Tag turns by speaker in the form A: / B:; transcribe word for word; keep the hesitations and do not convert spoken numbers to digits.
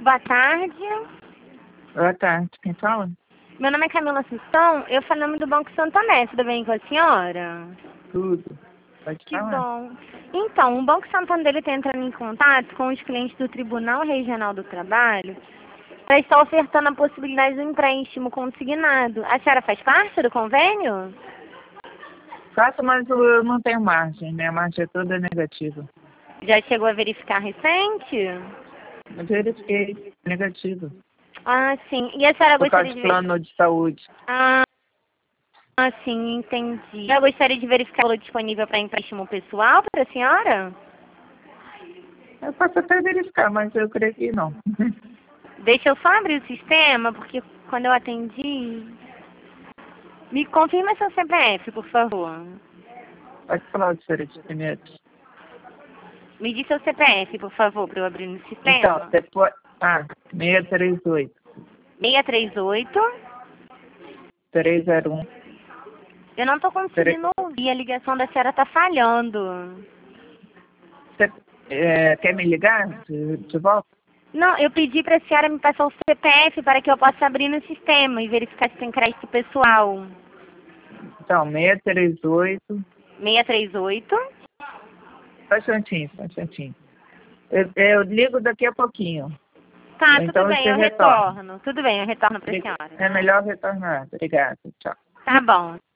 A: Boa tarde.
B: Boa tarde, quem fala?
A: Meu nome é Camila Assunção, eu falo em nome do Banco Santander, tudo bem com a senhora?
B: Tudo. Pode
A: Que
B: falar.
A: bom. Então, o Banco Santander está entrando em contato com os clientes do Tribunal Regional do Trabalho para estar ofertando a possibilidade do empréstimo consignado. A senhora faz parte do convênio?
B: Faço, mas eu não tenho margem, minha margem é toda negativa.
A: Já chegou a verificar recente?
B: Eu verifiquei, negativo.
A: Ah, sim. E a senhora
B: Por causa
A: gostaria
B: de
A: de...
B: plano de saúde.
A: Ah, ah, sim, entendi. Eu gostaria de verificar o valor disponível para empréstimo pessoal para a senhora?
B: Eu posso até verificar, mas eu creio que não.
A: Deixa eu só abrir o sistema, porque quando eu atendi... Me confirma seu C P F, por favor.
B: Pode falar, senhora de Pineto.
A: Me diz seu C P F, por favor, para eu abrir no sistema.
B: Então, depois... Ah, seis três oito.
A: seis três oito.
B: três zero um.
A: Eu não estou conseguindo ouvir, a ligação da senhora está falhando.
B: Você é, quer me ligar de, de volta?
A: Não, eu pedi para a senhora me passar o C P F para que eu possa abrir no sistema e verificar se tem crédito pessoal.
B: Então, seis três oito.
A: seis três oito.
B: Só um instantinho, só um instantinho. Eu, eu ligo daqui a pouquinho.
A: Tá,
B: Então,
A: tudo bem,
B: você
A: eu
B: retorna.
A: retorno. Tudo bem, eu retorno para a senhora.
B: É melhor retornar. Obrigada. Tchau.
A: Tá bom.